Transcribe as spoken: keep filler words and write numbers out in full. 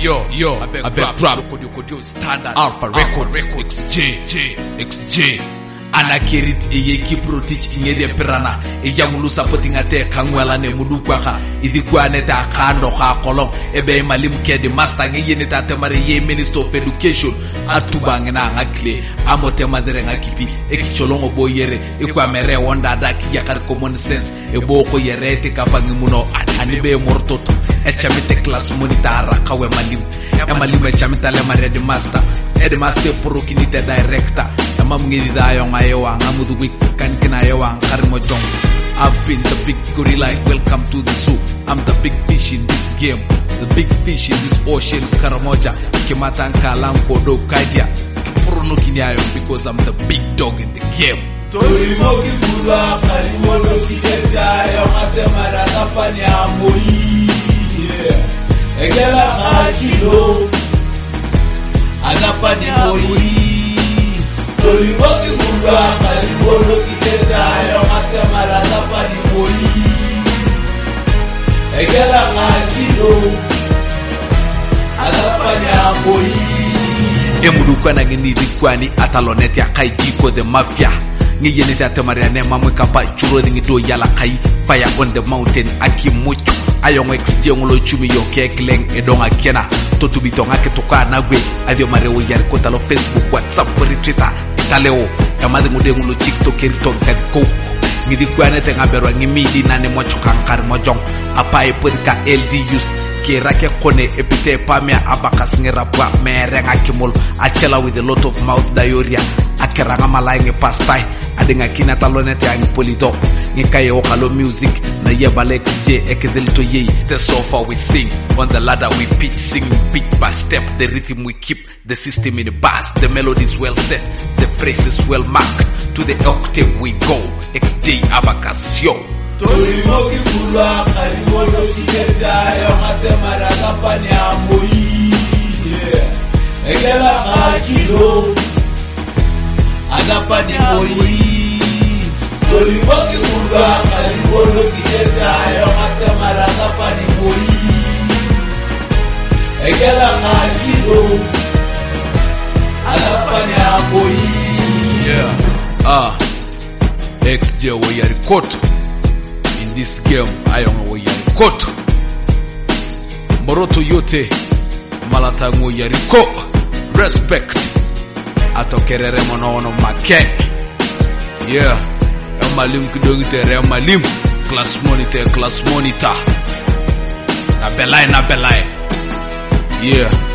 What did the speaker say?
yo, yo, I beg rap, standard, Alpha Records, X J, X J. Anakirit eye kiprotich ingede perana eya mulusa potinga te kangwala ne mudukwa idi kwane ta kando kha kolong ebe malim kede master ngi ne ta temare ye Minister of Education atubanga na ngakle amote madere ngakipi ekicholongo boyere ekwa mere wonda daki yakar common sense ebo ko yerete kafangi muno anibe mortoto echamite class monitara kawe malim e malim echamita le mare de master ed master prokinite director Mam ngiri dayo ngayon amudu wik kan kinayawan karmo jong. I've been the big gorilla, welcome to the zoo. I'm the big fish in this game, the big fish in this ocean. Karamoja kimatan kalang kodo kaidia kipuruno kinyayo because I'm the big dog in the game. Torimo kibula karimono kigeta yo matemara napani amoi. Egela akilo anapani moi. Toliboki kula karibolo kiteta yo matemara napani moi. Egela akilo anapani amoi. Emuduka na ngini bikwani atalonet ya kaijiko the mafia. Ngi yenete atemari ne mamwe kapa churo dingi do yala kai fire on the mountain akimuchu ayong X J ngolo chumi yo kekleng edonga kena to to bitonga ketoka na gwe adio mare wo yar ko talo Facebook WhatsApp Twitter taleo kamade ngode ngolo TikTok erito ko ngi di kwane te ngabero ngi midi nane mocho kankar mojong apa e podka L D Us ke rake kone epite pamia abakas ngerapa mere ngakimol achela with a lot of mouth diarrhea akeranga malaye pastai adenga kina talonet yang polito ngikaye okalo music na yebale X J ekedel to ye the sofa we sing on the ladder we pitch sing beat by step the rhythm we keep the system in the bass the melodies well set the phrases well marked to the octave we go X J Abacus yo Torimo kibula karimono kigeta yo matemara napani amoi. Egela akilo anapani moi. Torimo kibula karimono kigeta yo matemara napani moi. Egela akilo anapani amoi. Yeah, ah, X J we are caught. This game ayongo yariko moroto yote malatango yariko respect atokerere monono make yeah amalim kidogite amalim class monitor class monitor na belai na belai yeah